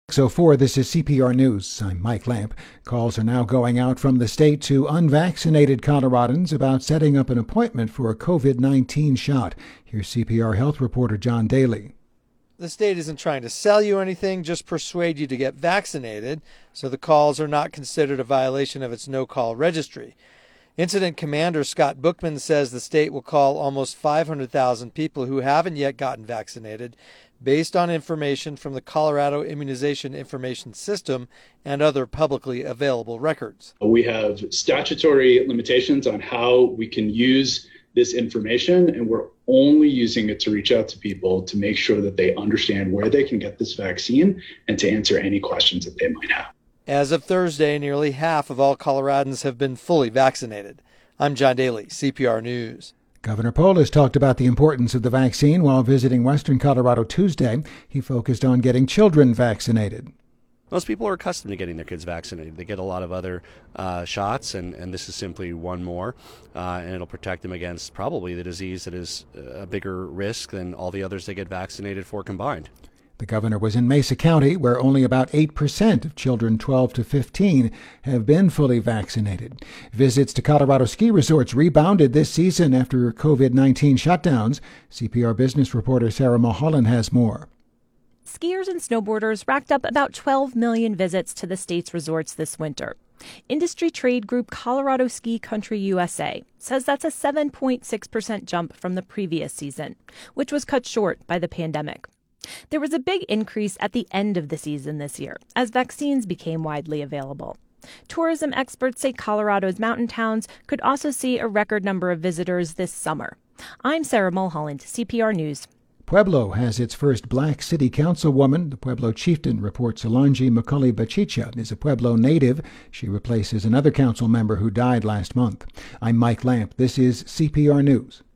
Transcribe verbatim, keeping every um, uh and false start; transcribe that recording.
six oh four, this is C P R News. I'm Mike Lamp. Calls are now going out from the state to unvaccinated Coloradans about setting up an appointment for a covid nineteen shot. Here's C P R health reporter John Daly. The state isn't trying to sell you anything, just persuade you to get vaccinated, so the calls are not considered a violation of its no-call registry. Incident Commander Scott Bookman says the state will call almost five hundred thousand people who haven't yet gotten vaccinated based on information from the Colorado Immunization Information System and other publicly available records. We have statutory limitations on how we can use this information, and we're only using it to reach out to people to make sure that they understand where they can get this vaccine and to answer any questions that they might have. As of Thursday, nearly half of all Coloradans have been fully vaccinated. I'm John Daly, C P R News. Governor Polis talked about the importance of the vaccine while visiting western Colorado Tuesday. He focused on getting children vaccinated. Most people are accustomed to getting their kids vaccinated. They get a lot of other uh, shots, and, and this is simply one more, uh, and it'll protect them against probably the disease that is a bigger risk than all the others they get vaccinated for combined. The governor was in Mesa County, where only about eight percent of children twelve to fifteen have been fully vaccinated. Visits to Colorado ski resorts rebounded this season after covid nineteen shutdowns. C P R business reporter Sarah Mulholland has more. Skiers and snowboarders racked up about twelve million visits to the state's resorts this winter. Industry trade group Colorado Ski Country U S A says that's a seven point six percent jump from the previous season, which was cut short by the pandemic. There was a big increase at the end of the season this year as vaccines became widely available. Tourism experts say Colorado's mountain towns could also see a record number of visitors this summer. I'm Sarah Mulholland, C P R News. Pueblo has its first black city councilwoman. The Pueblo chieftain reports Solange McCulley Bachicha is a Pueblo native. She replaces another council member who died last month. I'm Mike Lamp. This is C P R News.